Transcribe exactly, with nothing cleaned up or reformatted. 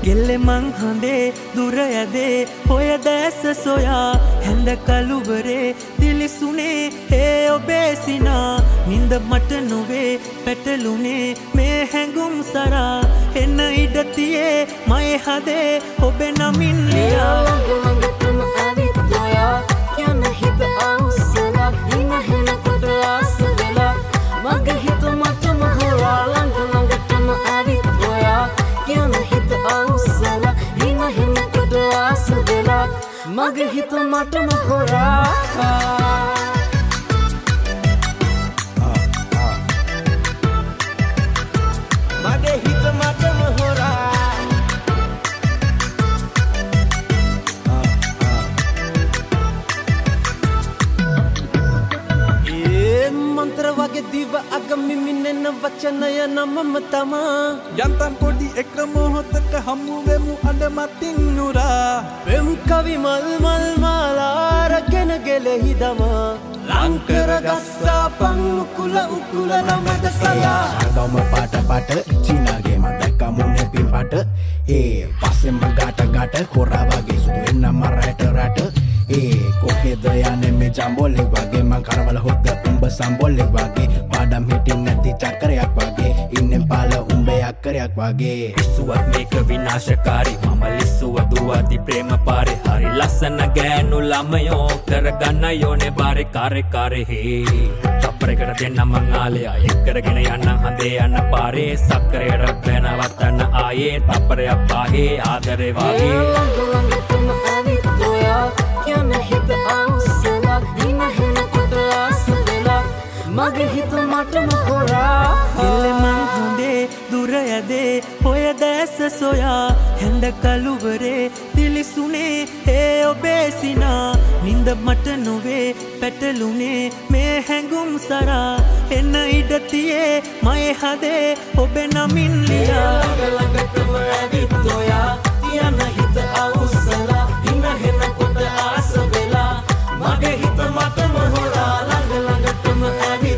ගෙල්ලෙ මං හඳේ දුර යදේ හොය දැස සොයා හැඳ කළුවරේ දිලිසුනේ හේ ඔබේ සිනා නින්ද මට නොවේ පැටලුනේ මේ හැඟුම් සරා එන්න ඉඩ තියේ මයේ හදේ ඔබේ නමින් ලියා ළඟටම ඇවිත් ඔයා යන හිත අවසලා දින හෙනකොට ආස වෙලා මගේ හිත මටම හොරා ළඟ ළඟටම ඇවිත් ඔයා යන හිත අවසලා දින හෙනකොට ආස වෙලා මගේ හිත මටම හොරා මගේ හිත මටම හොරා ඒ මන්ත්‍ර වගේ දිව අග මිමිනෙන වචනය නමම තමා යන්තම් පොඩි එක මොහොතක හමු වෙමු අඩ මතින් නුරා වෙම් කවි මල් මල් මාලා රගෙන ගෙලෙහි දමා ලංකර ගස්සා පන් උකුල උකුල නමද සලා ගම පාට පාට චීනාගේ මතක මුනේ පිම්පට ඒ පස්සෙම ගාට ගාට හොරා වගේ සුදු වෙන මරට රට ඒ කොහෙද යන්නේ මේ ජම්බෝලේ වගේ මං කරවල හොද්ද උඹ සම්බෝලේ වගේ පාඩම් හිටින් නැති චක්‍රයක් වගේ ඉන්නේ පාල උඹේ අක්කරයක් වගේ ඉස්සුවත් මේක විනාශකාරී මම ලිස්සුව දුවති ප්‍රේම පාරේ හරි ලස්සන ගෑනු ළමයෝ කරගන්න යෝනේ බාරේ කාරේ කාරේ හේ තප්පරයකට දෙන්න මං ආලයා එක් කරගෙන යන්න හඳේ යන්න පාරේ සක්කරයට බැනවත්තන්න ආයේ තප්පරයක් පාහේ ආදරේ වගේ ළඟ ළඟටම ඇවිත් ඔයා යන හිත අවසලා දින හෙනකොට ආස වෙලා මගේ හිත මටම හොරා ගෙල්ලෙ මං හඳේ දුර යදේ හොය දැස සොයා හැඳ කළුවරේ දිලිසුනේ හේ ඔබේ සිනා නින්ද මට නොවේ පැටලුනේ මේ හැඟුම් සරා එන්න ඉඩ තියේ මයේ හදේ ඔබේ නමින් ලියා ළඟටම ඇවිත් ඔයා යන හිත අවසලා දින හෙනකොට ආස වෙලා මගේ හිත මටම හොරා ළඟ ළඟටම ඇවිත්